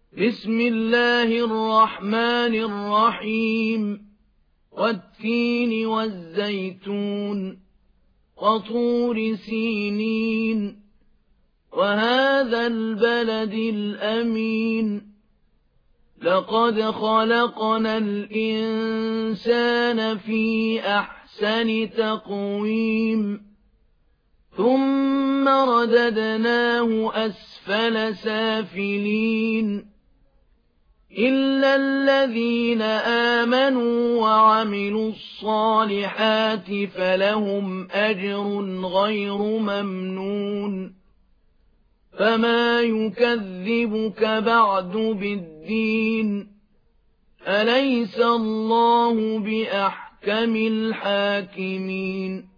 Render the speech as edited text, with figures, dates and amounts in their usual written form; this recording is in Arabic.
بسم الله الرحمن الرحيم والتين والزيتون وطور سينين وهذا البلد الأمين لقد خلقنا الإنسان في أحسن تقويم ثم رددناه أسفل سافلين إلا الذين آمنوا وعملوا الصالحات فلهم أجر غير ممنون فما يكذبك بعد بالدين أليس الله بأحكم الحاكمين